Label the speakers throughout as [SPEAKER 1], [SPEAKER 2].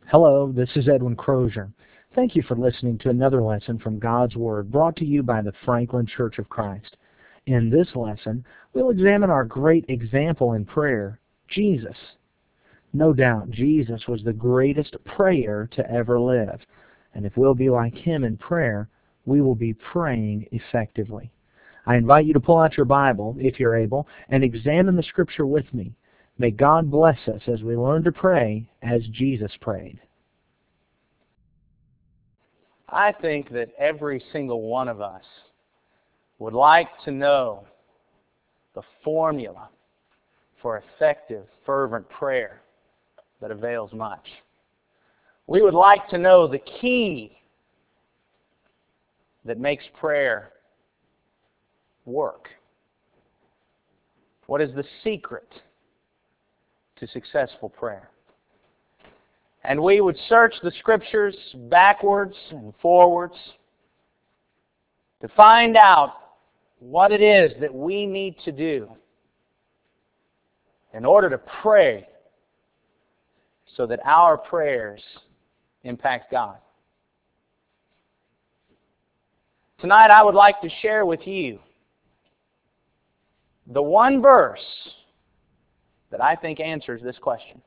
[SPEAKER 1] Hello, this is Edwin Crozier. Thank you for listening to another lesson from God's Word brought to you by the Franklin Church of Christ. In this lesson, we'll examine our great example in prayer, Jesus. No doubt, Jesus was the greatest prayer to ever live. And if we'll be like Him in prayer, we will be praying effectively. I invite you to pull out your Bible, if you're able, and examine the Scripture with me. May God bless us as we learn to pray as Jesus prayed.
[SPEAKER 2] I think that every single one of us would like to know the formula for effective, fervent prayer that avails much. We would like to know the key that makes prayer work. What is the secret to successful prayer? And we would search the Scriptures backwards and forwards to find out what it is that we need to do in order to pray so that our prayers impact God. Tonight I would like to share with you the one verse that I think answers this question.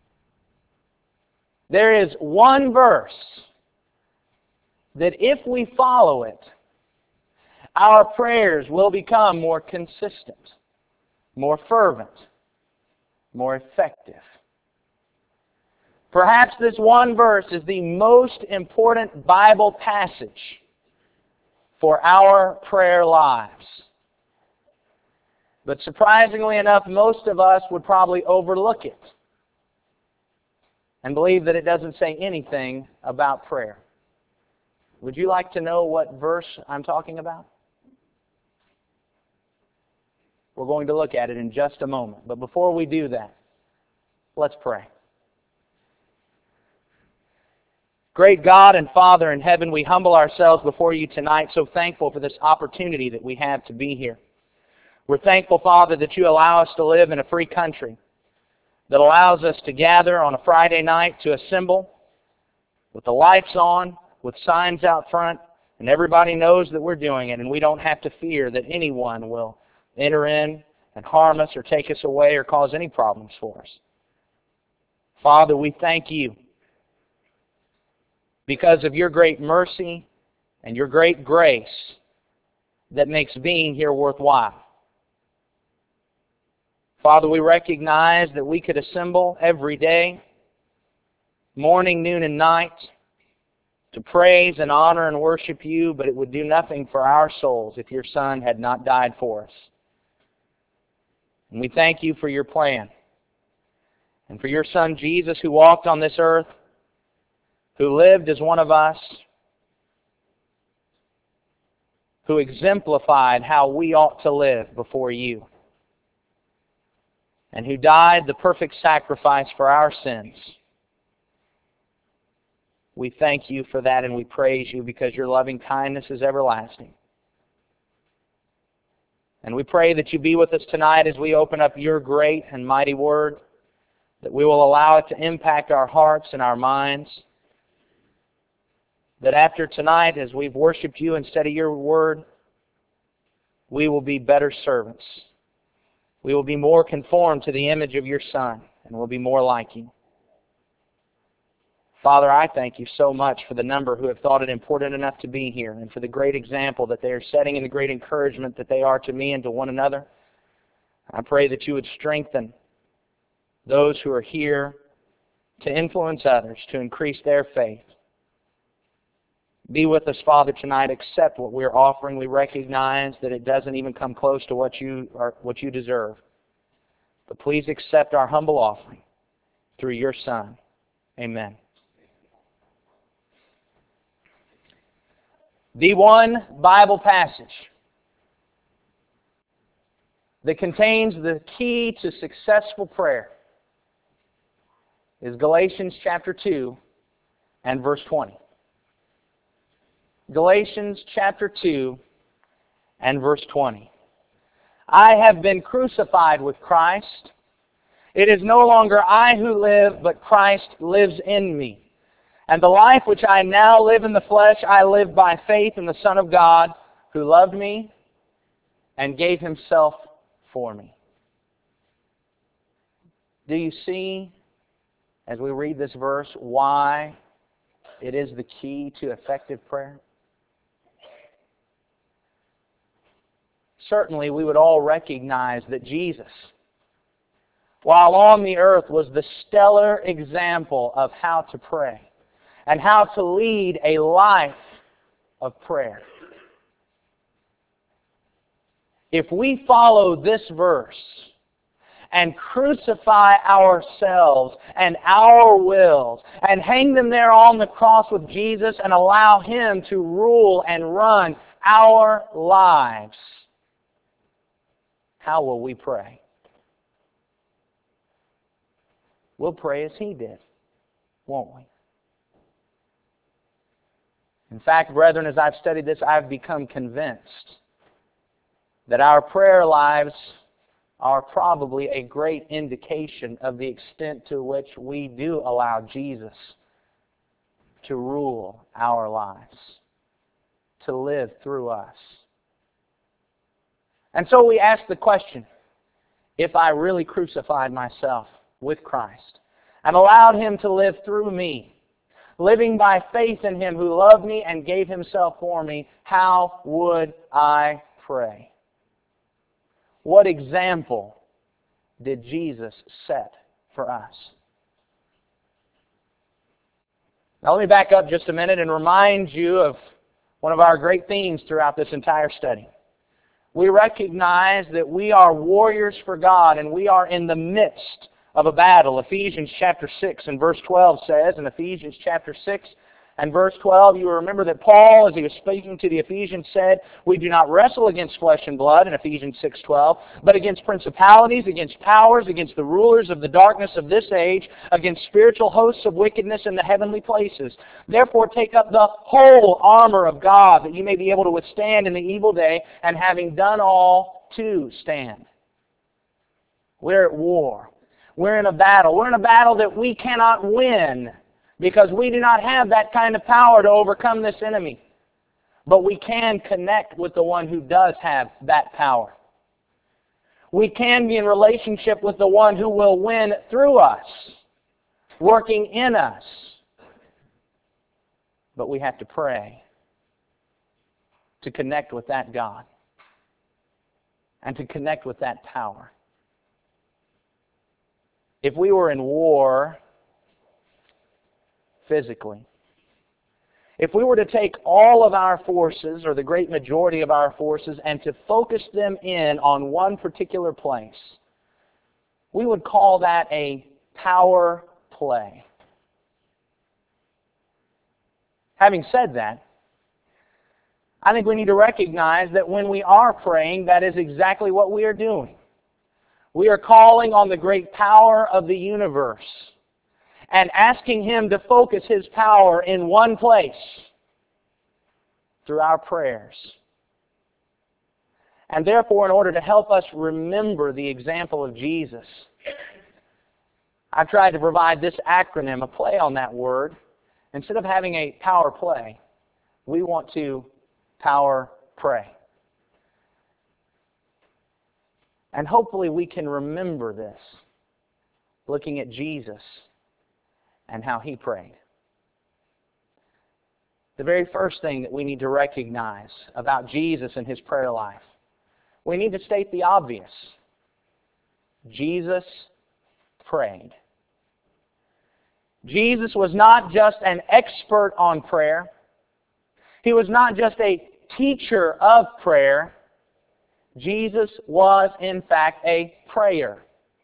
[SPEAKER 2] There is one verse that if we follow it, our prayers will become more consistent, more fervent, more effective. Perhaps this one verse is the most important Bible passage for our prayer lives. But surprisingly enough, most of us would probably overlook it and believe that it doesn't say anything about prayer. Would you like to know what verse I'm talking about? We're going to look at it in just a moment. But before we do that, let's pray. Great God and Father in heaven, we humble ourselves before you tonight, so thankful for this opportunity that we have to be here. We're thankful, Father, that you allow us to live in a free country that allows us to gather on a Friday night to assemble with the lights on, with signs out front, and everybody knows that we're doing it, and we don't have to fear that anyone will enter in and harm us or take us away or cause any problems for us. Father, we thank you because of your great mercy and your great grace that makes being here worthwhile. Father, we recognize that we could assemble every day, morning, noon, and night, to praise and honor and worship you, but it would do nothing for our souls if your Son had not died for us. And we thank you for your plan and for your Son Jesus, who walked on this earth, who lived as one of us, who exemplified how we ought to live before you, and who died the perfect sacrifice for our sins. We thank you for that, and we praise you because your loving kindness is everlasting. And we pray that you be with us tonight as we open up your great and mighty word, that we will allow it to impact our hearts and our minds, that after tonight, as we've worshiped you instead of your word, we will be better servants. We will be more conformed to the image of your Son, and we'll be more like you. Father, I thank you so much for the number who have thought it important enough to be here, and for the great example that they are setting and the great encouragement that they are to me and to one another. I pray that you would strengthen those who are here to influence others, to increase their faith. Be with us, Father, tonight. Accept what we're offering. We recognize that it doesn't even come close to what you deserve. But please accept our humble offering through your Son. Amen. The one Bible passage that contains the key to successful prayer is Galatians chapter 2 and verse 20. Galatians chapter 2 and verse 20. I have been crucified with Christ. It is no longer I who live, but Christ lives in me. And the life which I now live in the flesh, I live by faith in the Son of God, who loved me and gave Himself for me. Do you see, as we read this verse, why it is the key to effective prayer? Certainly, we would all recognize that Jesus, while on the earth, was the stellar example of how to pray and how to lead a life of prayer. If we follow this verse and crucify ourselves and our wills and hang them there on the cross with Jesus and allow Him to rule and run our lives, how will we pray? We'll pray as He did, won't we? In fact, brethren, as I've studied this, I've become convinced that our prayer lives are probably a great indication of the extent to which we do allow Jesus to rule our lives, to live through us. And so we ask the question, if I really crucified myself with Christ and allowed Him to live through me, living by faith in Him who loved me and gave Himself for me, how would I pray? What example did Jesus set for us? Now let me back up just a minute and remind you of one of our great themes throughout this entire study. We recognize that we are warriors for God and we are in the midst of a battle. Ephesians chapter 6 and verse 12 says, in Ephesians chapter 6 and verse 12, you remember that Paul, as he was speaking to the Ephesians, said, we do not wrestle against flesh and blood, in Ephesians 6:12, but against principalities, against powers, against the rulers of the darkness of this age, against spiritual hosts of wickedness in the heavenly places. Therefore take up the whole armor of God, that you may be able to withstand in the evil day, and having done all, to stand. We're at war. We're in a battle. We're in a battle that we cannot win, because we do not have that kind of power to overcome this enemy. But we can connect with the one who does have that power. We can be in relationship with the one who will win through us, working in us. But we have to pray to connect with that God and to connect with that power. If we were in war physically, if we were to take all of our forces, or the great majority of our forces, and to focus them in on one particular place, we would call that a power play. Having said that, I think we need to recognize that when we are praying, that is exactly what we are doing. We are calling on the great power of the universe and asking Him to focus His power in one place through our prayers. And therefore, in order to help us remember the example of Jesus, I've tried to provide this acronym, a play on that word. Instead of having a power play, we want to power pray. And hopefully we can remember this, looking at Jesus and how He prayed. The very first thing that we need to recognize about Jesus and His prayer life, we need to state the obvious. Jesus prayed. Jesus was not just an expert on prayer. He was not just a teacher of prayer. Jesus was, in fact, a prayer.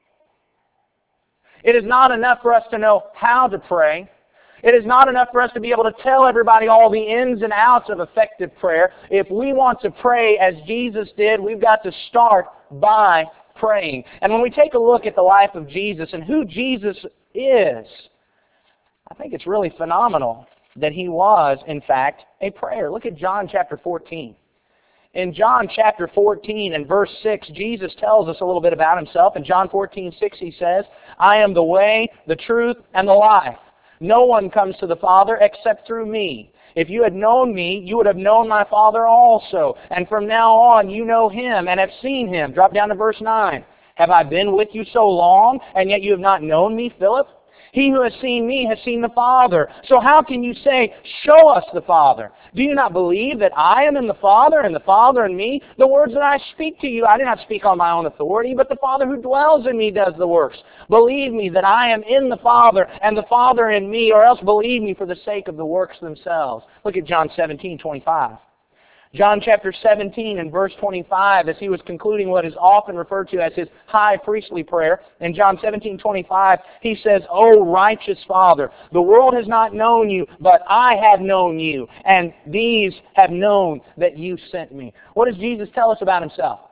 [SPEAKER 2] It is not enough for us to know how to pray. It is not enough for us to be able to tell everybody all the ins and outs of effective prayer. If we want to pray as Jesus did, we've got to start by praying. And when we take a look at the life of Jesus and who Jesus is, I think it's really phenomenal that He was, in fact, a prayer. Look at John chapter 14. In John chapter 14 and verse 6, Jesus tells us a little bit about Himself. In John 14:6 He says, I am the way, the truth, and the life. No one comes to the Father except through me. If you had known me, you would have known my Father also. And from now on, you know him and have seen him. Drop down to verse 9. Have I been with you so long, and yet you have not known me, Philip? He who has seen me has seen the Father. So how can you say, show us the Father? Do you not believe that I am in the Father, and the Father in me? The words that I speak to you, I do not speak on my own authority, but the Father who dwells in me does the works. Believe me that I am in the Father, and the Father in me, or else believe me for the sake of the works themselves. Look at John 17:25. John chapter 17 and verse 25, as he was concluding what is often referred to as his high priestly prayer, in John 17:25, he says, O righteous Father, the world has not known you, but I have known you, and these have known that you sent me. What does Jesus tell us about himself?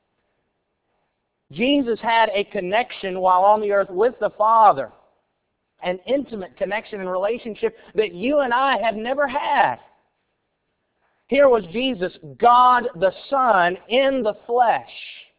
[SPEAKER 2] Jesus had a connection while on the earth with the Father, an intimate connection and relationship that you and I have never had. Here was Jesus, God the Son, in the flesh.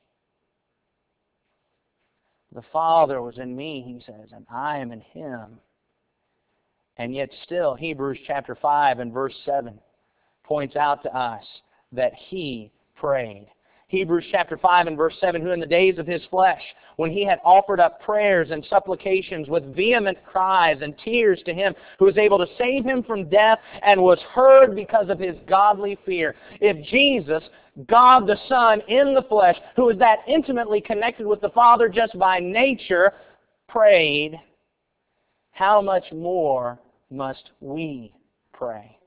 [SPEAKER 2] The Father was in me, he says, and I am in him. And yet still, Hebrews chapter 5 and verse 7 points out to us that he prayed. Hebrews chapter 5 and verse 7, who in the days of his flesh, when he had offered up prayers and supplications with vehement cries and tears to him who was able to save him from death and was heard because of his godly fear. If Jesus, God the Son in the flesh, who is that intimately connected with the Father just by nature, prayed, how much more must we pray?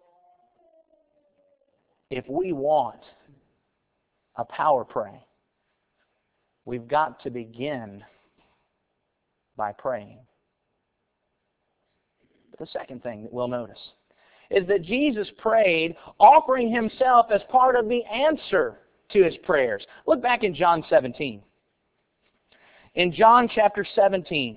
[SPEAKER 2] If we want a power pray, we've got to begin by praying. But the second thing that we'll notice is that Jesus prayed offering himself as part of the answer to his prayers. Look back in John 17. In John chapter 17,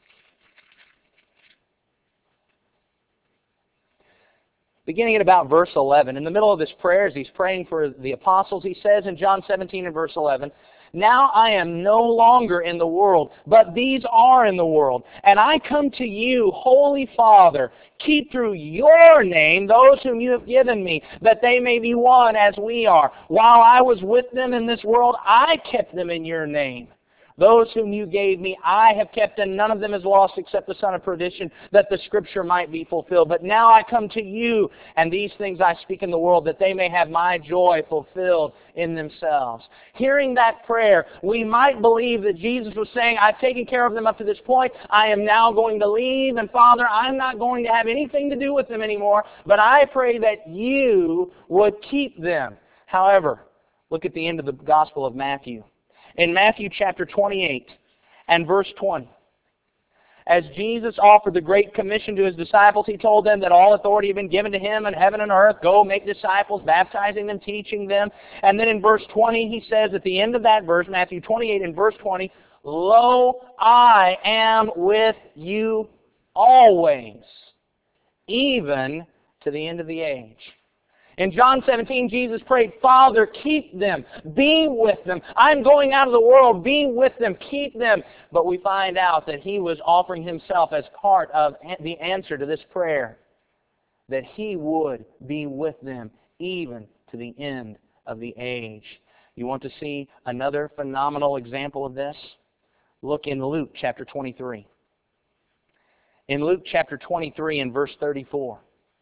[SPEAKER 2] beginning at about verse 11, in the middle of his prayer, as he's praying for the apostles, he says in John 17 and verse 11, Now I am no longer in the world, but these are in the world. And I come to you, Holy Father, keep through your name those whom you have given me, that they may be one as we are. While I was with them in this world, I kept them in your name. Those whom you gave me, I have kept, and none of them is lost except the son of perdition, that the scripture might be fulfilled. But now I come to you, and these things I speak in the world, that they may have my joy fulfilled in themselves. Hearing that prayer, we might believe that Jesus was saying, I've taken care of them up to this point. I am now going to leave, and Father, I'm not going to have anything to do with them anymore, but I pray that you would keep them. However, look at the end of the Gospel of Matthew. In Matthew chapter 28 and verse 20, as Jesus offered the Great Commission to his disciples, he told them that all authority had been given to him in heaven and earth. Go make disciples, baptizing them, teaching them. And then in verse 20, he says at the end of that verse, Matthew 28 and verse 20, Lo, I am with you always, even to the end of the age. In John 17, Jesus prayed, Father, keep them, be with them. I'm going out of the world, be with them, keep them. But we find out that he was offering himself as part of the answer to this prayer, that he would be with them even to the end of the age. You want to see another phenomenal example of this? Look in Luke chapter 23. In Luke chapter 23 and verse 34.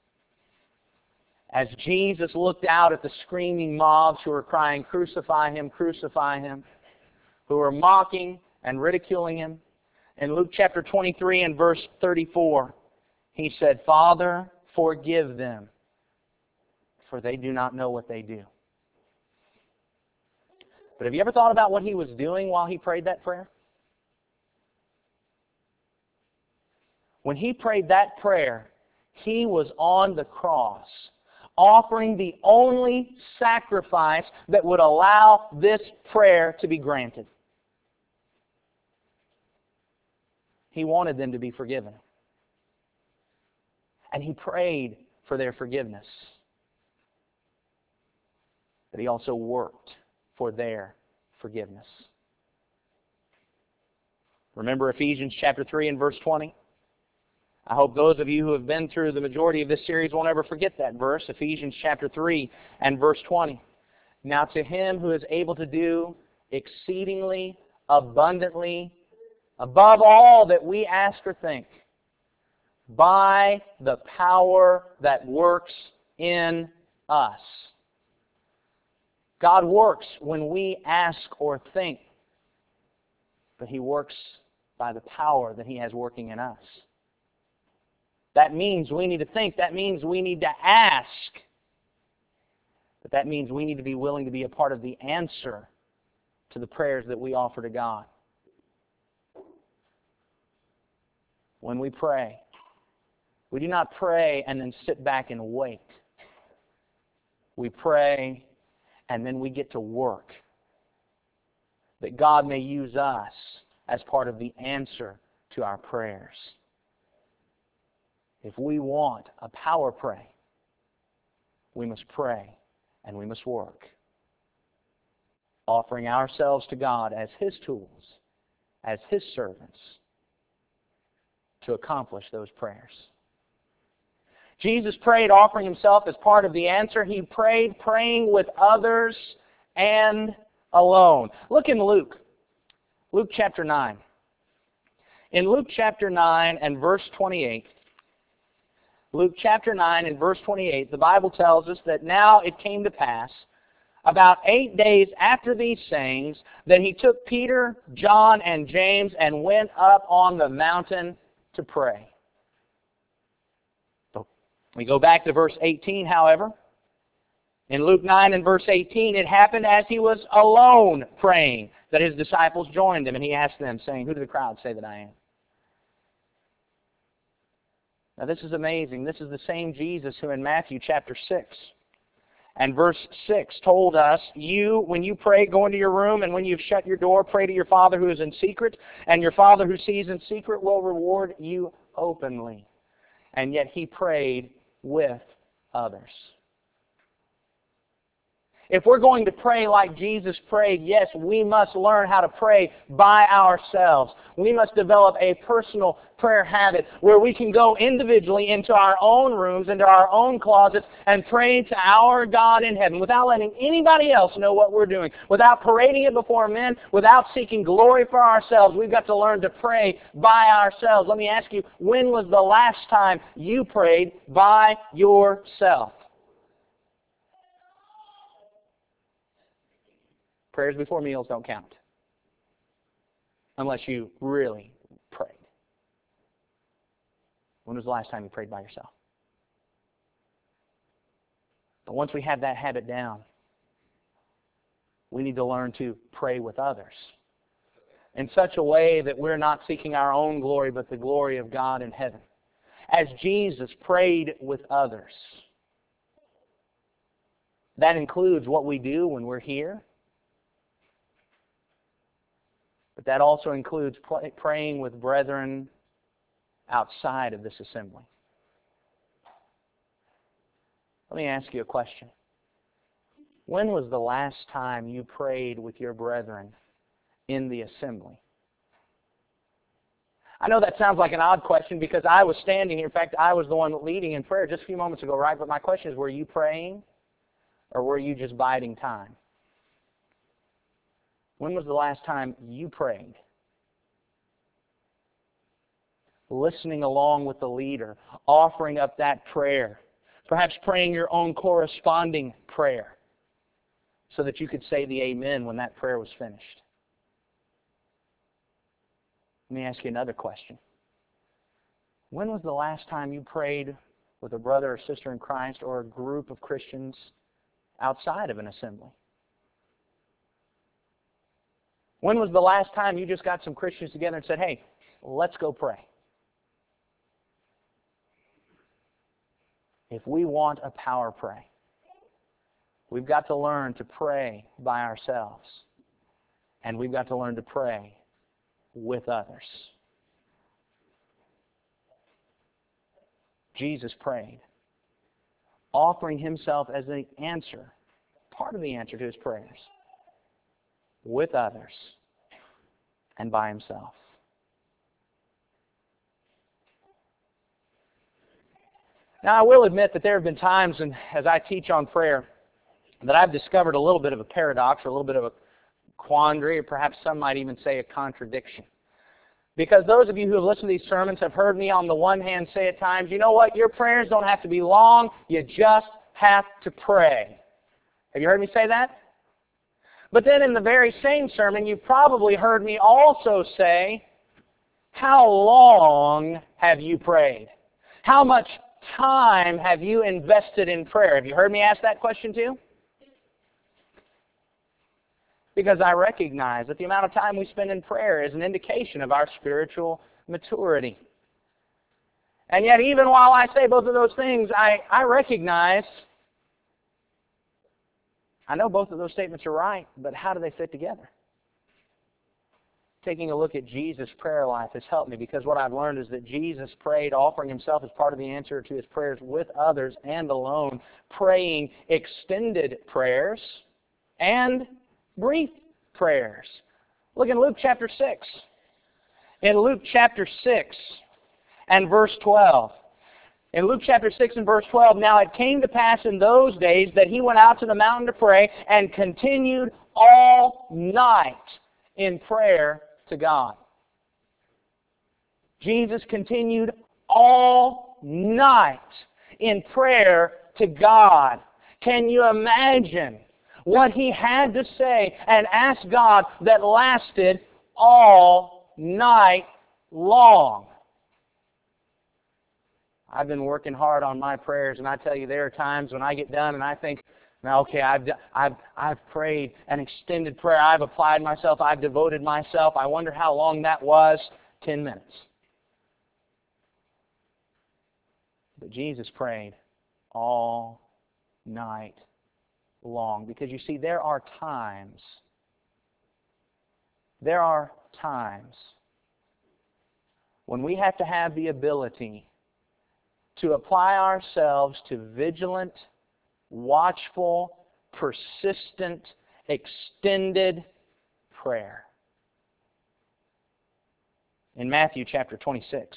[SPEAKER 2] As Jesus looked out at the screaming mobs who were crying, crucify him, who were mocking and ridiculing him, in Luke chapter 23 and verse 34, he said, Father, forgive them, for they do not know what they do. But have you ever thought about what he was doing while he prayed that prayer? When he prayed that prayer, he was on the cross, offering the only sacrifice that would allow this prayer to be granted. He wanted them to be forgiven. And he prayed for their forgiveness. But he also worked for their forgiveness. Remember Ephesians chapter 3 and verse 20? I hope those of you who have been through the majority of this series won't ever forget that verse, Ephesians chapter 3 and verse 20. Now to Him who is able to do exceedingly abundantly above all that we ask or think, by the power that works in us. God works when we ask or think, but He works by the power that He has working in us. That means we need to think. That means we need to ask. But that means we need to be willing to be a part of the answer to the prayers that we offer to God. When we pray, we do not pray and then sit back and wait. We pray and then we get to work. That God may use us as part of the answer to our prayers. If we want a power pray, we must pray and we must work, offering ourselves to God as His tools, as His servants, to accomplish those prayers. Jesus prayed offering Himself as part of the answer. He prayed praying with others and alone. Look in Luke chapter 9. In Luke chapter 9 and verse 28, Luke chapter 9 and verse 28, the Bible tells us that now it came to pass, about 8 days after these sayings, that He took Peter, John, and James and went up on the mountain to pray. So we go back to verse 18, however. In Luke 9 and verse 18, it happened as He was alone praying that His disciples joined Him, and He asked them, saying, "Who do the crowd say that I am?" Now this is amazing. This is the same Jesus who in Matthew chapter 6 and verse 6 told us, when you pray, go into your room, and when you've shut your door, pray to your Father who is in secret, and your Father who sees in secret will reward you openly. And yet He prayed with others. If we're going to pray like Jesus prayed, yes, we must learn how to pray by ourselves. We must develop a personal prayer habit where we can go individually into our own rooms, into our own closets, and pray to our God in heaven without letting anybody else know what we're doing, without parading it before men, without seeking glory for ourselves. We've got to learn to pray by ourselves. Let me ask you, when was the last time you prayed by yourself? Prayers before meals don't count unless you really prayed. When was the last time you prayed by yourself? But once we have that habit down, we need to learn to pray with others in such a way that we're not seeking our own glory, but the glory of God in heaven. As Jesus prayed with others, that includes what we do when we're here. But that also includes praying with brethren outside of this assembly. Let me ask you a question. When was the last time you prayed with your brethren in the assembly? I know that sounds like an odd question because I was standing here. In fact, I was the one leading in prayer just a few moments ago, right? But my question is, were you praying or were you just biding time? When was the last time you prayed? Listening along with the leader, offering up that prayer, perhaps praying your own corresponding prayer so that you could say the amen when that prayer was finished. Let me ask you another question. When was the last time you prayed with a brother or sister in Christ or a group of Christians outside of an assembly? When was the last time you just got some Christians together and said, "Hey, let's go pray"? If we want a power pray, we've got to learn to pray by ourselves. And we've got to learn to pray with others. Jesus prayed, offering Himself as the answer, part of the answer to His prayers, with others and by Himself. Now, I will admit that there have been times, as I teach on prayer, that I've discovered a little bit of a paradox or a little bit of a quandary, or perhaps some might even say a contradiction. Because those of you who have listened to these sermons have heard me on the one hand say at times, you know what, your prayers don't have to be long, you just have to pray. Have you heard me say that? But then in the very same sermon, you've probably heard me also say, how long have you prayed? How much time have you invested in prayer? Have you heard me ask that question too? Because I recognize that the amount of time we spend in prayer is an indication of our spiritual maturity. And yet, even while I say both of those things, I recognize, I know both of those statements are right, but how do they fit together? Taking a look at Jesus' prayer life has helped me, because what I've learned is that Jesus prayed, offering himself as part of the answer to his prayers with others and alone, praying extended prayers and brief prayers. Look in Luke chapter 6. In Luke chapter 6 and verse 12. In Luke chapter 6 and verse 12, now it came to pass in those days that he went out to the mountain to pray and continued all night in prayer to God. Jesus continued all night in prayer to God. Can you imagine what he had to say and ask God that lasted all night long? I've been working hard on my prayers, and I tell you, there are times when I get done and I think, now, okay, I've prayed an extended prayer. I've applied myself. I've devoted myself. I wonder how long that was. 10 minutes. But Jesus prayed all night long. Because you see, there are times when we have to have the ability to apply ourselves to vigilant, watchful, persistent, extended prayer. In Matthew chapter 26.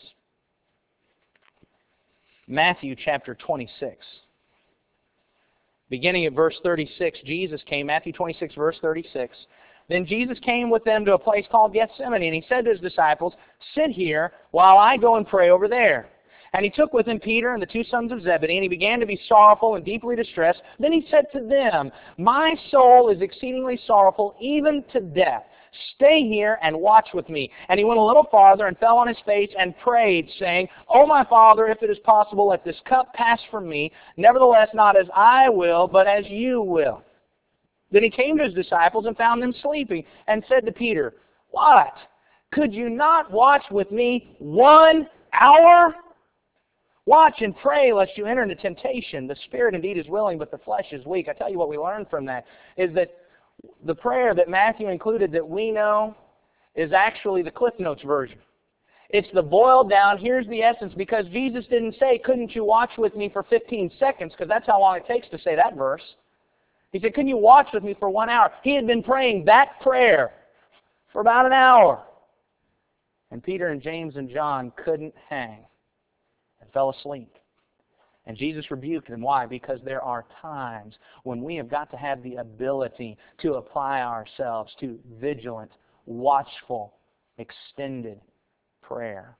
[SPEAKER 2] Matthew chapter 26. Beginning at verse 36, Jesus came, Matthew 26, verse 36. Then Jesus came with them to a place called Gethsemane, and he said to his disciples, sit here while I go and pray over there. And he took with him Peter and the two sons of Zebedee, and he began to be sorrowful and deeply distressed. Then he said to them, my soul is exceedingly sorrowful, even to death. Stay here and watch with me. And he went a little farther and fell on his face and prayed, saying, O my Father, if it is possible, let this cup pass from me. Nevertheless, not as I will, but as you will. Then he came to his disciples and found them sleeping, and said to Peter, what? Could you not watch with me 1 hour? Watch and pray lest you enter into temptation. The spirit indeed is willing, but the flesh is weak. I tell you what we learned from that is that the prayer that Matthew included that we know is actually the Cliff Notes version. It's the boiled down, here's the essence, because Jesus didn't say, couldn't you watch with me for 15 seconds, because that's how long it takes to say that verse. He said, couldn't you watch with me for 1 hour? He had been praying that prayer for about an hour. And Peter and James and John couldn't hang and fell asleep. And Jesus rebuked them. Why? Because there are times when we have got to have the ability to apply ourselves to vigilant, watchful, extended prayer.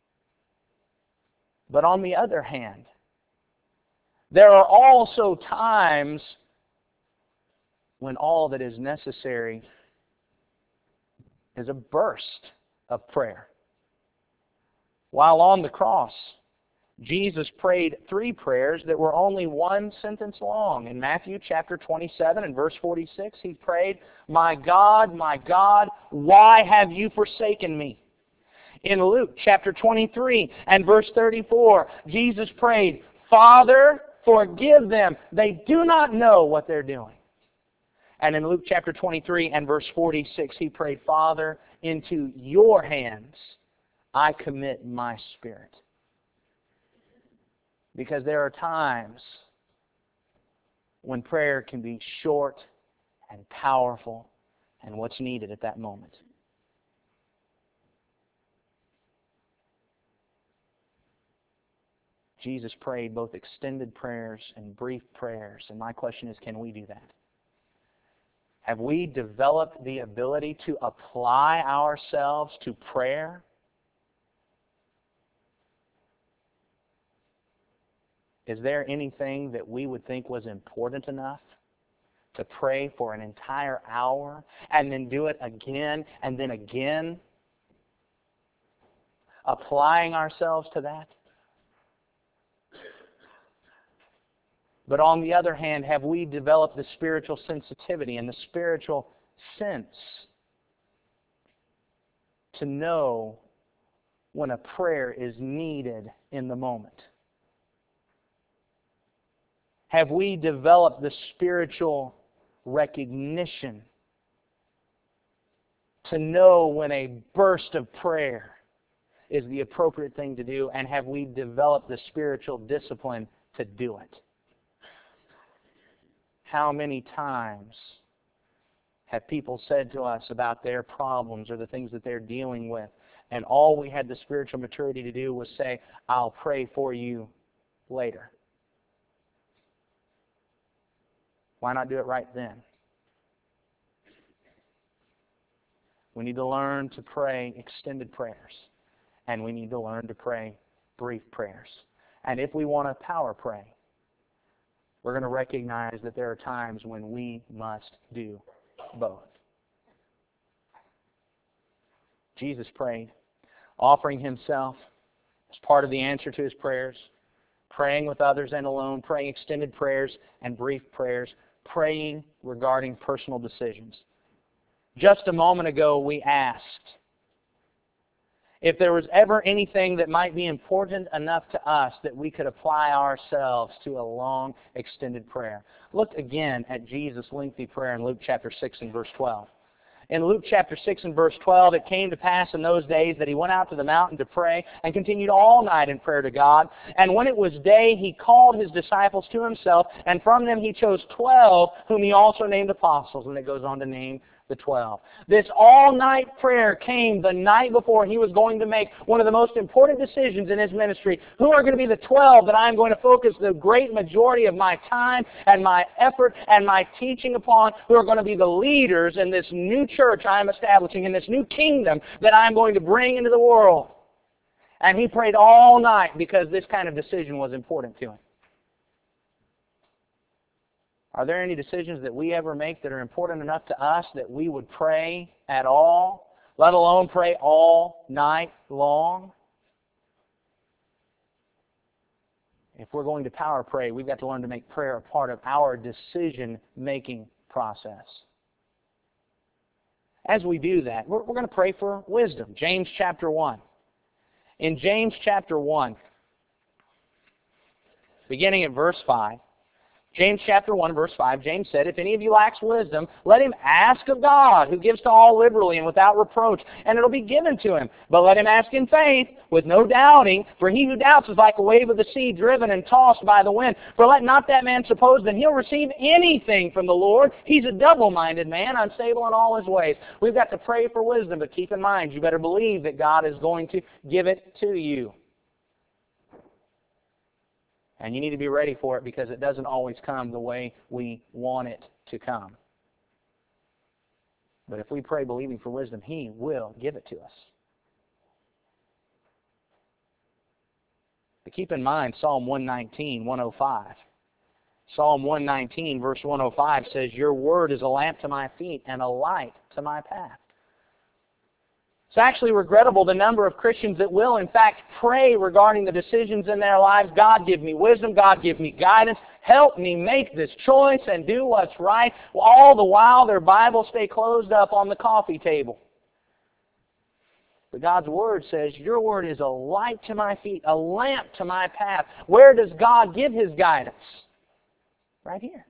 [SPEAKER 2] But on the other hand, there are also times when all that is necessary is a burst of prayer. While on the cross, Jesus prayed 3 prayers that were only 1 sentence long. In Matthew chapter 27 and verse 46, he prayed, my God, why have you forsaken me? In Luke chapter 23 and verse 34, Jesus prayed, Father, forgive them. They do not know what they're doing. And in Luke chapter 23 and verse 46, he prayed, Father, into your hands I commit my spirit. Because there are times when prayer can be short and powerful and what's needed at that moment. Jesus prayed both extended prayers and brief prayers. And my question is, can we do that? Have we developed the ability to apply ourselves to prayer? Is there anything that we would think was important enough to pray for an entire hour and then do it again and then again? Applying ourselves to that? But on the other hand, have we developed the spiritual sensitivity and the spiritual sense to know when a prayer is needed in the moment? Have we developed the spiritual recognition to know when a burst of prayer is the appropriate thing to do, and have we developed the spiritual discipline to do it? How many times have people said to us about their problems or the things that they're dealing with, and all we had the spiritual maturity to do was say, "I'll pray for you later"? Why not do it right then? We need to learn to pray extended prayers, and we need to learn to pray brief prayers. And if we want to power pray, we're going to recognize that there are times when we must do both. Jesus prayed, offering Himself as part of the answer to His prayers, praying with others and alone, praying extended prayers and brief prayers, praying regarding personal decisions. Just a moment ago, we asked if there was ever anything that might be important enough to us that we could apply ourselves to a long, extended prayer. Look again at Jesus' lengthy prayer in Luke chapter 6 and verse 12. In Luke chapter 6 and verse 12, it came to pass in those days that He went out to the mountain to pray and continued all night in prayer to God. And when it was day, He called His disciples to Himself, and from them He chose 12, whom He also named apostles. And it goes on to name the 12. This all-night prayer came the night before He was going to make one of the most important decisions in His ministry. Who are going to be the 12 that I'm going to focus the great majority of my time and my effort and my teaching upon? Who are going to be the leaders in this new church I'm establishing, in this new kingdom that I'm going to bring into the world? And He prayed all night because this kind of decision was important to Him. Are there any decisions that we ever make that are important enough to us that we would pray at all, let alone pray all night long? If we're going to power pray, we've got to learn to make prayer a part of our decision-making process. As we do that, we're going to pray for wisdom. James chapter 1. In James chapter 1, beginning at verse 5, James chapter 1, verse 5, James said, "If any of you lacks wisdom, let him ask of God, who gives to all liberally and without reproach, and it'll be given to him. But let him ask in faith, with no doubting, for he who doubts is like a wave of the sea, driven and tossed by the wind. For let not that man suppose that he'll receive anything from the Lord. He's a double-minded man, unstable in all his ways." We've got to pray for wisdom, but keep in mind, you better believe that God is going to give it to you. And you need to be ready for it, because it doesn't always come the way we want it to come. But if we pray believing for wisdom, He will give it to us. But keep in mind Psalm 119, 105. Psalm 119, verse 105 says, "Your word is a lamp to my feet and a light to my path." It's actually regrettable the number of Christians that will, in fact, pray regarding the decisions in their lives. God, give me wisdom. God, give me guidance. Help me make this choice and do what's right. All the while, their Bibles stay closed up on the coffee table. But God's Word says, your Word is a light to my feet, a lamp to my path. Where does God give His guidance? Right here.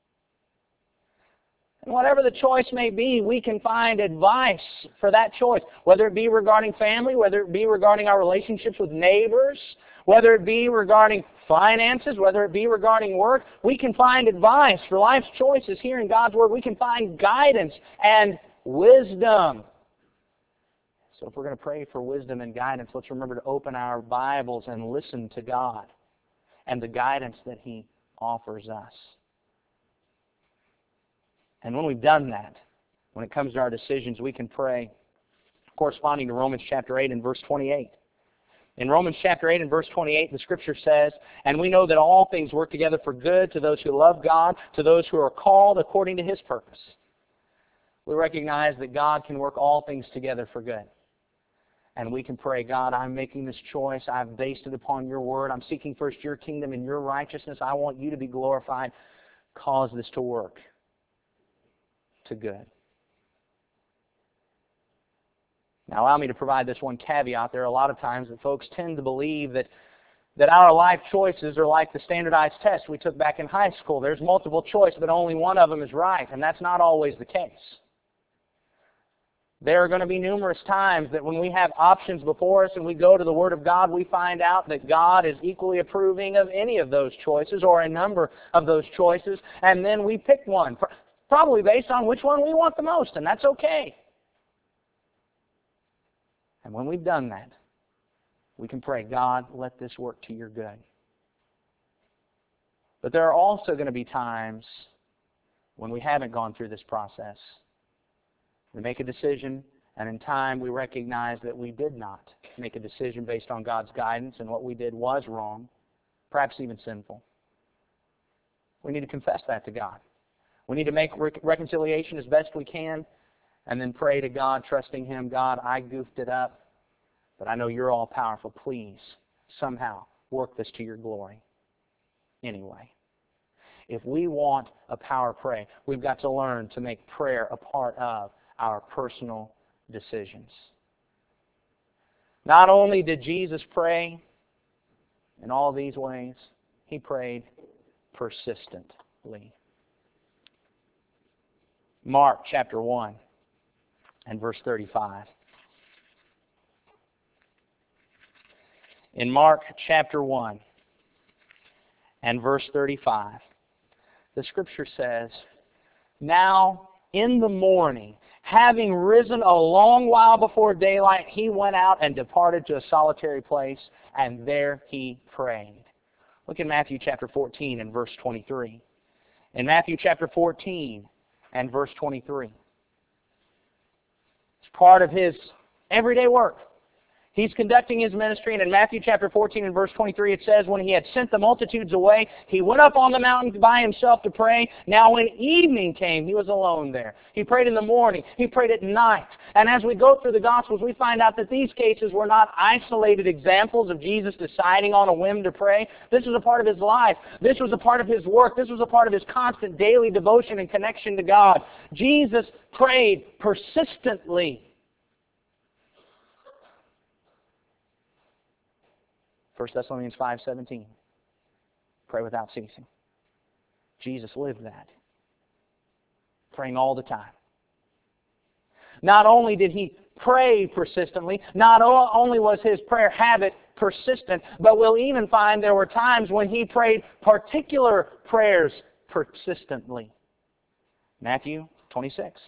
[SPEAKER 2] And whatever the choice may be, we can find advice for that choice, whether it be regarding family, whether it be regarding our relationships with neighbors, whether it be regarding finances, whether it be regarding work. We can find advice for life's choices here in God's Word. We can find guidance and wisdom. So if we're going to pray for wisdom and guidance, let's remember to open our Bibles and listen to God. and the guidance that He offers us. And when we've done that, when it comes to our decisions, we can pray corresponding to Romans chapter 8 and verse 28. In Romans chapter 8 and verse 28, the Scripture says, "And we know that all things work together for good to those who love God, to those who are called according to His purpose." We recognize that God can work all things together for good. And we can pray, God, I'm making this choice. I've based it upon your word. I'm seeking first your kingdom and your righteousness. I want you to be glorified. Cause this to work to good. Now, allow me to provide this one caveat. There are a lot of times that folks tend to believe that our life choices are like the standardized test we took back in high school. There's multiple choice, but only one of them is right, and that's not always the case. There are going to be numerous times that when we have options before us and we go to the Word of God, we find out that God is equally approving of any of those choices or a number of those choices, and then we pick one, probably based on which one we want the most, and that's okay. And when we've done that, we can pray, God, let this work to your good. But there are also going to be times when we haven't gone through this process. We make a decision, and in time we recognize that we did not make a decision based on God's guidance, and what we did was wrong, perhaps even sinful. We need to confess that to God. We need to make reconciliation as best we can, and then pray to God, trusting Him, God, I goofed it up, but I know you're all powerful. Please, somehow, work this to your glory. Anyway, if we want a power pray, we've got to learn to make prayer a part of our personal decisions. Not only did Jesus pray in all these ways, He prayed persistently. Mark chapter 1 and verse 35. In Mark chapter 1 and verse 35, the Scripture says, "Now in the morning, having risen a long while before daylight, He went out and departed to a solitary place, and there He prayed." Look in Matthew chapter 14 and verse 23. In Matthew chapter 14 and verse 23. It's part of His everyday work. He's conducting His ministry, and in Matthew chapter 14 and verse 23 it says, "When He had sent the multitudes away, He went up on the mountain by Himself to pray. Now when evening came, He was alone there." He prayed in the morning. He prayed at night. And as we go through the Gospels, we find out that these cases were not isolated examples of Jesus deciding on a whim to pray. This was a part of His life. This was a part of His work. This was a part of His constant daily devotion and connection to God. Jesus prayed persistently. 1 Thessalonians 5:17. Pray without ceasing. Jesus lived that. Praying all the time. Not only did He pray persistently, not only was His prayer habit persistent, but we'll even find there were times when He prayed particular prayers persistently. Matthew 26.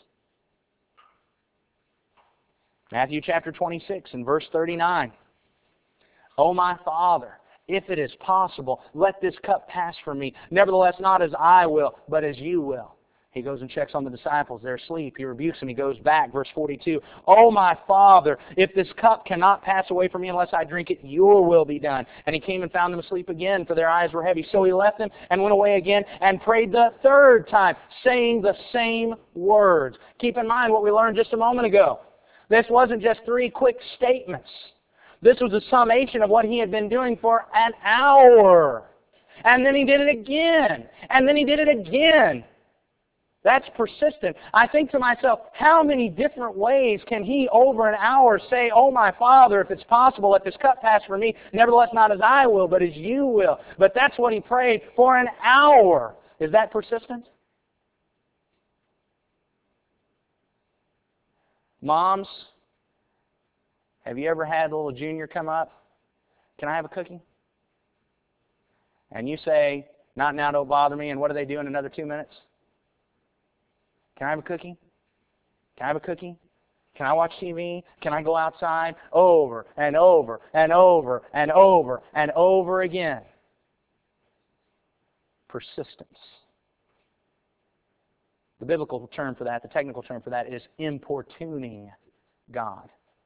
[SPEAKER 2] Matthew chapter 26 and verse 39. "O my Father, if it is possible, let this cup pass from me. Nevertheless, not as I will, but as you will." He goes and checks on the disciples. They're asleep. He rebukes them. He goes back. Verse 42. "O my Father, if this cup cannot pass away from me unless I drink it, your will be done." And He came and found them asleep again, for their eyes were heavy. So He left them and went away again and prayed the third time, saying the same words. Keep in mind what we learned just a moment ago. This wasn't just three quick statements. This was a summation of what He had been doing for an hour. And then He did it again. And then He did it again. That's persistent. I think to myself, how many different ways can He over an hour say, "Oh my Father, if it's possible, let this cup pass from me. Nevertheless, not as I will, but as you will." But that's what He prayed for an hour. Is that persistent? Moms, have you ever had a little junior come up? "Can I have a cookie?" And you say, "Not now, don't bother me." And what do they do in another 2 minutes? "Can I have a cookie? Can I have a cookie? Can I watch TV? Can I go outside?" Over and over and over and over and over again. persistence. The biblical term for that, the technical term for that, is importuning God.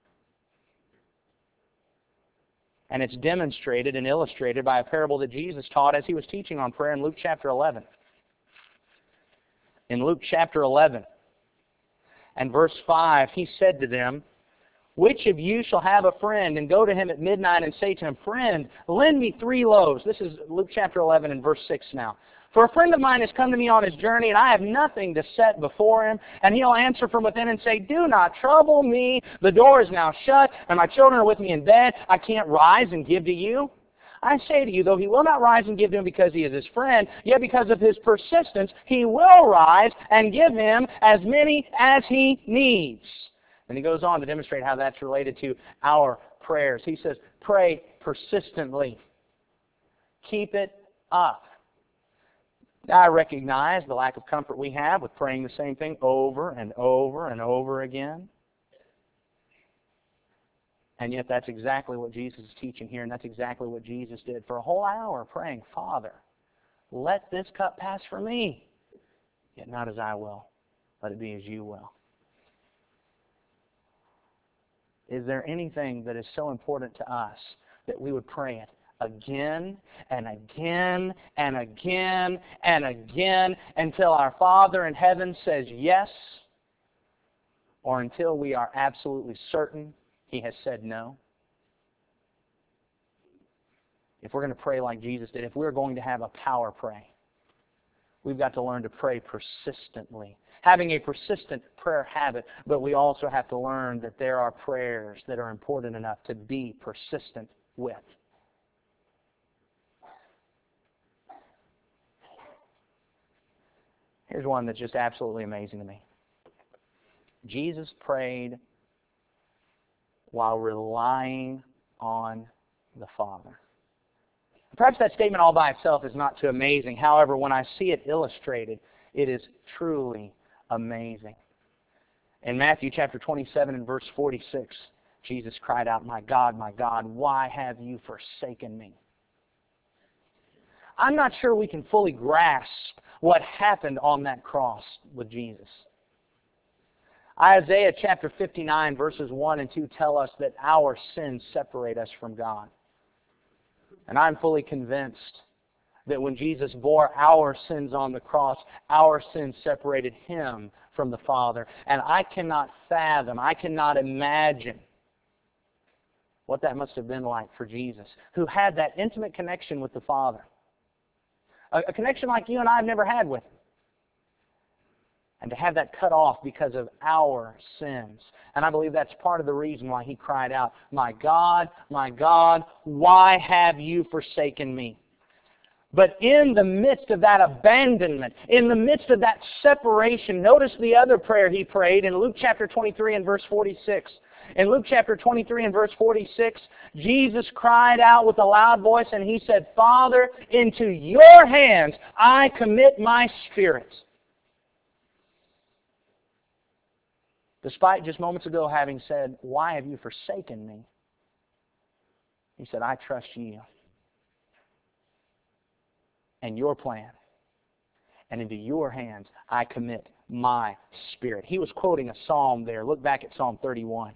[SPEAKER 2] And it's demonstrated and illustrated by a parable that Jesus taught as He was teaching on prayer in Luke chapter 11. In Luke chapter 11 and verse 5, He said to them, "Which of you shall have a friend and go to him at midnight and say to him, 'Friend, lend me 3 loaves.'" This is Luke chapter 11 and verse 6 now. "For a friend of mine has come to me on his journey, and I have nothing to set before him. And he'll answer from within and say, 'Do not trouble me. The door is now shut, and my children are with me in bed. I can't rise and give to you.' I say to you, though he will not rise and give to him because he is his friend, yet because of his persistence, he will rise and give him as many as he needs." And he goes on to demonstrate how that's related to our prayers. He says, pray persistently. Keep it up. Now, I recognize the lack of comfort we have with praying the same thing over and over and over again. And yet that's exactly what Jesus is teaching here, and that's exactly what Jesus did for a whole hour, praying, "Father, let this cup pass from me, yet not as I will, let it be as you will." Is there anything that is so important to us that we would pray it again and again and again and again until our Father in heaven says yes, or until we are absolutely certain He has said no? If we're going to pray like Jesus did, if we're going to have a power pray, we've got to learn to pray persistently. Having a persistent prayer habit, but we also have to learn that there are prayers that are important enough to be persistent with. Here's one that's just absolutely amazing to me. Jesus prayed while relying on the Father. Perhaps that statement all by itself is not too amazing. However, when I see it illustrated, it is truly amazing. In Matthew chapter 27 and verse 46, Jesus cried out, my God, why have you forsaken me?" I'm not sure we can fully grasp what happened on that cross with Jesus. Isaiah chapter 59 verses 1 and 2 tell us that our sins separate us from God. And I'm fully convinced that when Jesus bore our sins on the cross, our sins separated Him from the Father. And I cannot fathom, I cannot imagine what that must have been like for Jesus, who had that intimate connection with the Father. A connection like you and I have never had with Him. And to have that cut off because of our sins. And I believe that's part of the reason why He cried out, my God, why have you forsaken me?" But in the midst of that abandonment, in the midst of that separation, notice the other prayer He prayed in Luke chapter 23 and verse 46. In Luke chapter 23 and verse 46, Jesus cried out with a loud voice and He said, "Father, into your hands I commit my spirit." Despite just moments ago having said, "Why have you forsaken me?" He said, "I trust you and your plan. And into your hands I commit my spirit." He was quoting a psalm there. Look back at Psalm 31.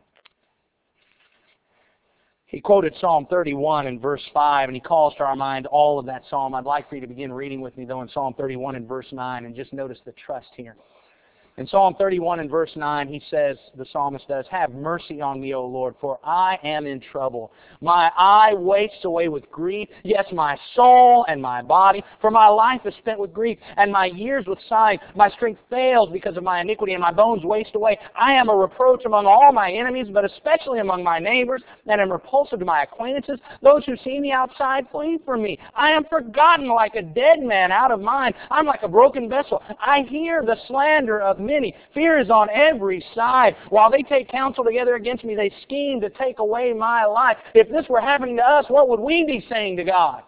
[SPEAKER 2] He quoted Psalm 31 in verse 5, and he calls to our mind all of that psalm. I'd like for you to begin reading with me, though, in Psalm 31 and verse 9, and just notice the trust here. In Psalm 31 and verse 9, he says, the psalmist does, "Have mercy on me, O Lord, for I am in trouble. My eye wastes away with grief, yes, my soul and my body, for my life is spent with grief, and my years with sighing. My strength fails because of my iniquity, and my bones waste away. I am a reproach among all my enemies, but especially among my neighbors, and am repulsive to my acquaintances. Those who see me outside flee from me. I am forgotten like a dead man out of mind. I'm like a broken vessel. I hear the slander of many. Fear is on every side. While they take counsel together against me, they scheme to take away my life." If this were happening to us, what would we be saying to God?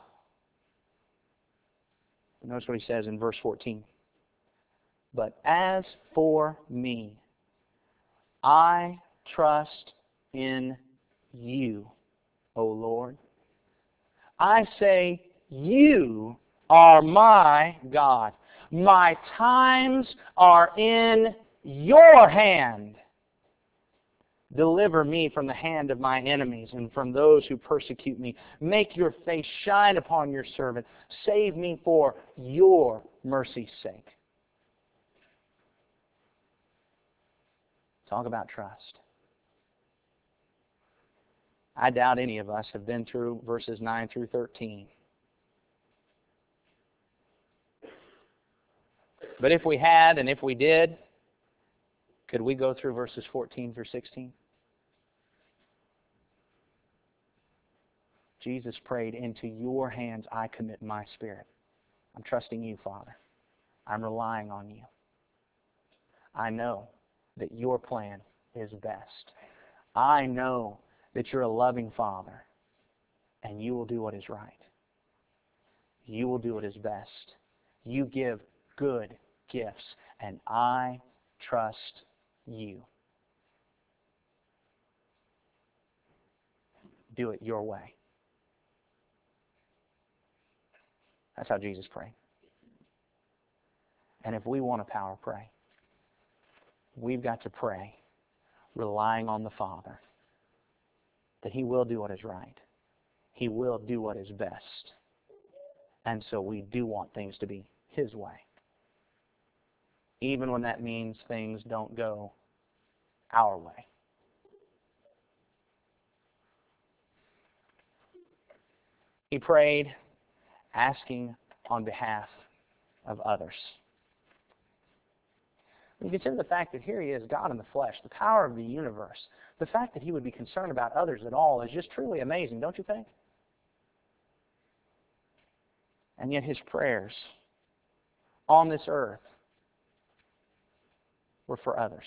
[SPEAKER 2] Notice what he says in verse 14. "But as for me, I trust in you, O Lord. I say, you are my God. My times are in your hand. Deliver me from the hand of my enemies and from those who persecute me. Make your face shine upon your servant. Save me for your mercy's sake. Talk about trust. I doubt any of us have been through verses 9 through 13. But if we had, and if we did, could we go through verses 14 through 16? Jesus prayed, into your hands I commit my spirit. I'm trusting you, Father. I'm relying on you. I know that your plan is best. I know that you're a loving Father, and you will do what is right. You will do what is best. You give good gifts, and I trust you. Do it your way. That's how Jesus prayed. And if we want a power pray, we've got to pray relying on the Father, that He will do what is right. He will do what is best. And so we do want things to be His way, even when that means things don't go our way. He prayed asking on behalf of others. When you consider the fact that here He is, God in the flesh, the power of the universe, the fact that He would be concerned about others at all is just truly amazing, don't you think? And yet His prayers on this earth were for others.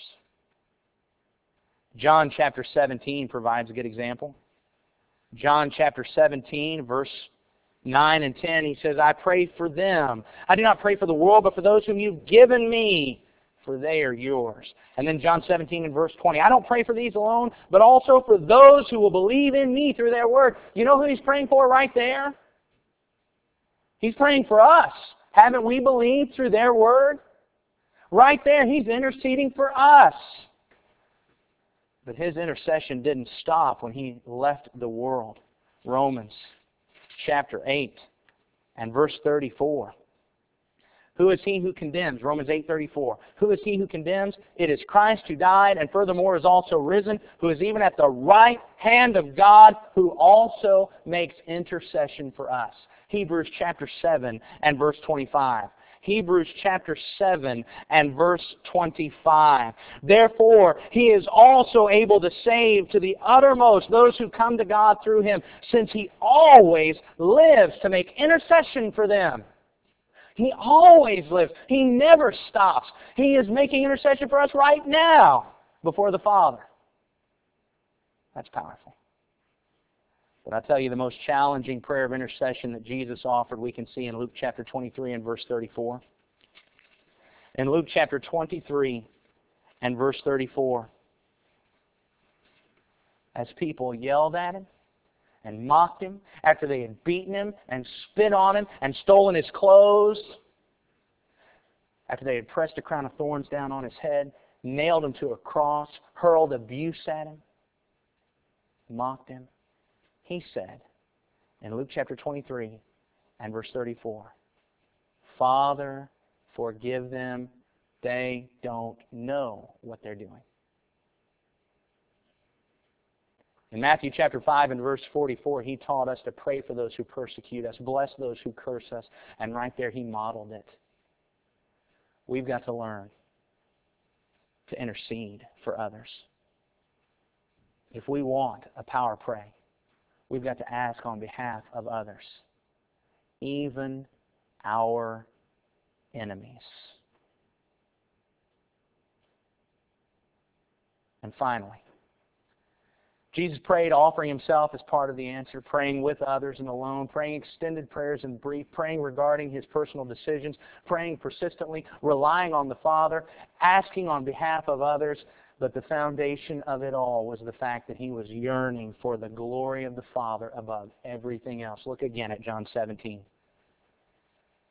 [SPEAKER 2] John chapter 17 provides a good example. John chapter 17, verse 9 and 10, He says, I pray for them. I do not pray for the world, but for those whom you've given me, for they are yours. And then John 17 and verse 20, I don't pray for these alone, but also for those who will believe in me through their word. You know who He's praying for right there? He's praying for us. Haven't we believed through their word? Right there, He's interceding for us. But His intercession didn't stop when He left the world. Romans chapter 8 and verse 34. Who is he who condemns? Romans 8:34. Who is he who condemns? It is Christ who died and furthermore is also risen, who is even at the right hand of God, who also makes intercession for us. Hebrews chapter 7 and verse 25. Hebrews chapter 7 and verse 25. Therefore, He is also able to save to the uttermost those who come to God through Him, since He always lives to make intercession for them. He always lives. He never stops. He is making intercession for us right now before the Father. That's powerful. But I tell you, the most challenging prayer of intercession that Jesus offered, we can see in Luke chapter 23 and verse 34. In Luke chapter 23 and verse 34, as people yelled at Him and mocked Him after they had beaten Him and spit on Him and stolen His clothes, after they had pressed a crown of thorns down on His head, nailed Him to a cross, hurled abuse at Him, mocked Him, He said in Luke chapter 23 and verse 34, Father, forgive them. They don't know what they're doing. In Matthew chapter 5 and verse 44, He taught us to pray for those who persecute us, bless those who curse us, and right there He modeled it. We've got to learn to intercede for others. If we want a power pray, we've got to ask on behalf of others, even our enemies. And finally, Jesus prayed offering Himself as part of the answer, praying with others and alone, praying extended prayers in brief, praying regarding His personal decisions, praying persistently, relying on the Father, asking on behalf of others. But the foundation of it all was the fact that He was yearning for the glory of the Father above everything else. Look again at John 17.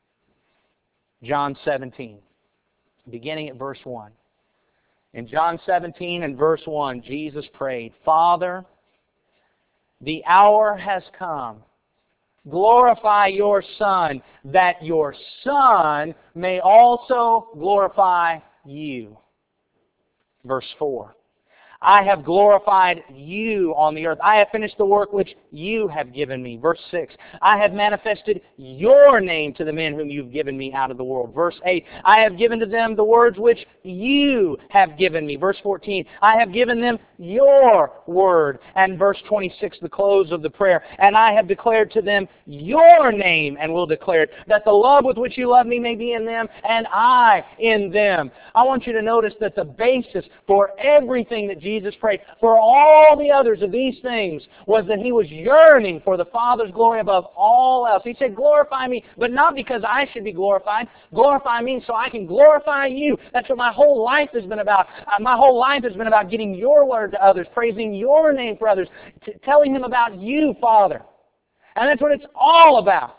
[SPEAKER 2] John 17, beginning at verse 1. In John 17 and verse 1, Jesus prayed, Father, the hour has come. Glorify your Son, that your Son may also glorify you. Verse 4. I have glorified you on the earth. I have finished the work which you have given me. Verse 6. I have manifested your name to the men whom you've given me out of the world. Verse 8. I have given to them the words which you have given me. Verse 14. I have given them your word. And verse 26, the close of the prayer. And I have declared to them your name and will declare it, that the love with which you love me may be in them and I in them. I want you to notice that the basis for everything that Jesus prayed, for all the others of these things, was that He was yearning for the Father's glory above all else. He said, glorify me, but not because I should be glorified. Glorify me so I can glorify you. That's what my whole life has been about. My whole life has been about getting your word to others, praising your name for others, telling them about you, Father. And that's what it's all about.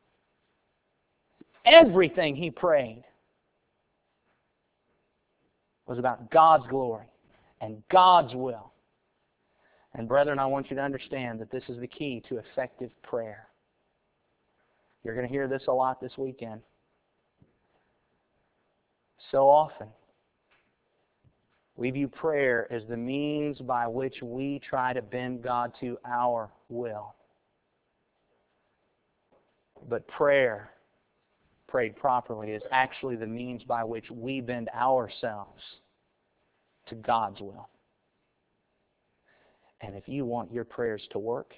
[SPEAKER 2] Everything He prayed was about God's glory and God's will. And brethren, I want you to understand that this is the key to effective prayer. You're going to hear this a lot this weekend. So often, we view prayer as the means by which we try to bend God to our will. But prayer, prayed properly, is actually the means by which we bend ourselves to God's will. And if you want your prayers to work,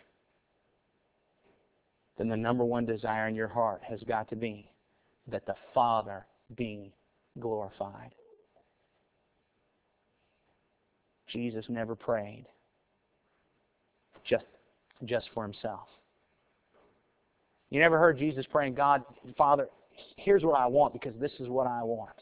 [SPEAKER 2] then the number one desire in your heart has got to be that the Father be glorified. Jesus never prayed just for Himself. You never heard Jesus praying, God, Father, here's what I want because this is what I want.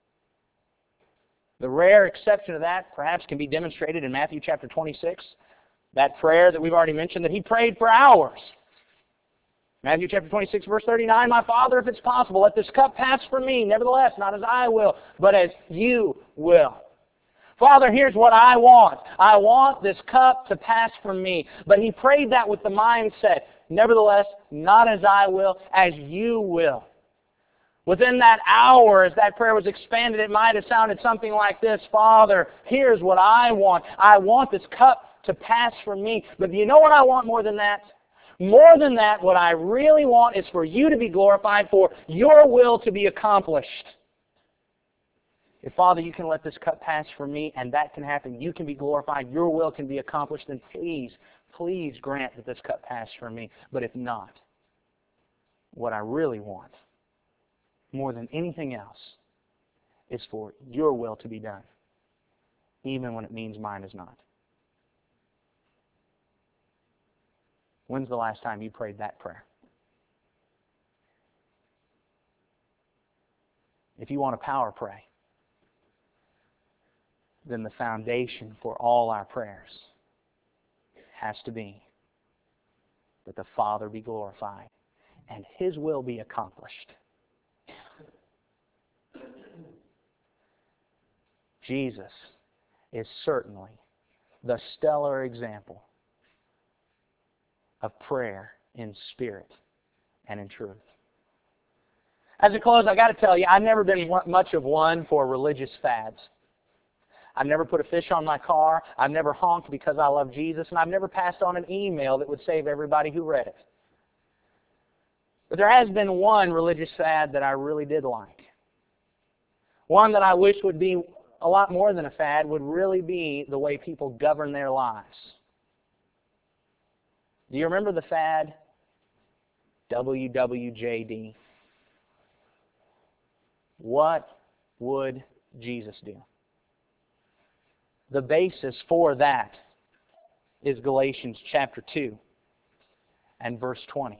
[SPEAKER 2] The rare exception of that perhaps can be demonstrated in Matthew chapter 26. That prayer that we've already mentioned, that He prayed for hours. Matthew chapter 26, verse 39, My Father, if it's possible, let this cup pass from me. Nevertheless, not as I will, but as you will. Father, here's what I want. I want this cup to pass from me. But He prayed that with the mindset, nevertheless, not as I will, as you will. Within that hour, as that prayer was expanded, it might have sounded something like this, Father, here's what I want. I want this cup to pass from me. But do you know what I want more than that? More than that, what I really want is for you to be glorified, for your will to be accomplished. If, Father, you can let this cup pass from me, and that can happen, you can be glorified, your will can be accomplished, then please, please grant that this cup pass from me. But if not, what I really want, more than anything else, is for your will to be done, even when it means mine is not. When's the last time you prayed that prayer? If you want a power pray, then the foundation for all our prayers has to be that the Father be glorified and His will be accomplished. Jesus is certainly the stellar example of prayer in spirit and in truth. As a close, I got to tell you, I've never been much of one for religious fads. I've never put a fish on my car. I've never honked because I love Jesus, and I've never passed on an email that would save everybody who read it. But there has been one religious fad that I really did like. One that I wish would be a lot more than a fad, would really be the way people govern their lives. Do you remember the fad WWJD? What would Jesus do? The basis for that is Galatians chapter 2 and verse 20.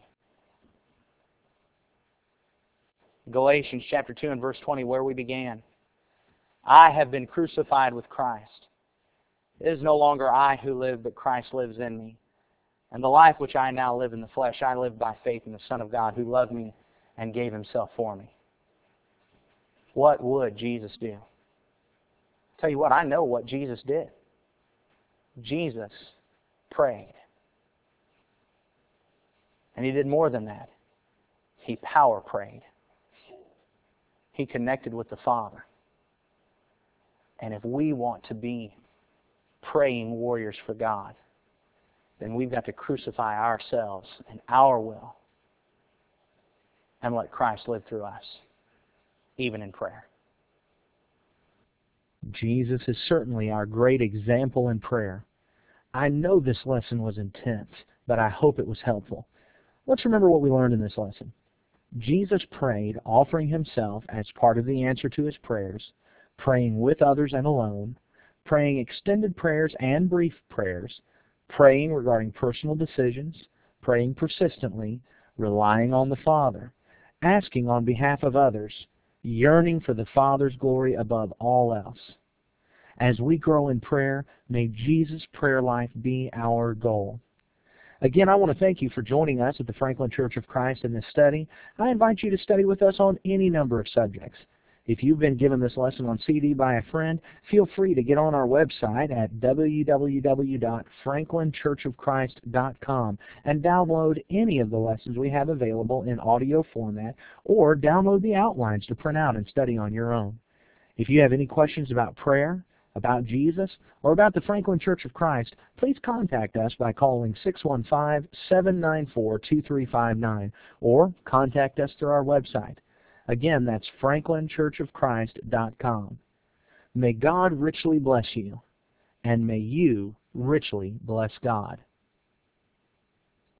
[SPEAKER 2] Galatians chapter 2 and verse 20, where we began. I have been crucified with Christ. It is no longer I who live, but Christ lives in me. And the life which I now live in the flesh, I live by faith in the Son of God who loved me and gave Himself for me. What would Jesus do? Tell you what, I know what Jesus did. Jesus prayed. And He did more than that. He power prayed. He connected with the Father. And if we want to be praying warriors for God, then we've got to crucify ourselves and our will and let Christ live through us, even in prayer.
[SPEAKER 1] Jesus is certainly our great example in prayer. I know this lesson was intense, but I hope it was helpful. Let's remember what we learned in this lesson. Jesus prayed, offering Himself as part of the answer to His prayers, praying with others and alone, praying extended prayers and brief prayers, praying regarding personal decisions, praying persistently, relying on the Father, asking on behalf of others, yearning for the Father's glory above all else. As we grow in prayer, may Jesus' prayer life be our goal. Again, I want to thank you for joining us at the Franklin Church of Christ in this study. I invite you to study with us on any number of subjects. If you've been given this lesson on CD by a friend, feel free to get on our website at www.franklinchurchofchrist.com and download any of the lessons we have available in audio format, or download the outlines to print out and study on your own. If you have any questions about prayer, about Jesus, or about the Franklin Church of Christ, please contact us by calling 615-794-2359 or contact us through our website. Again, that's franklinchurchofchrist.com. May God richly bless you, and may you richly bless God.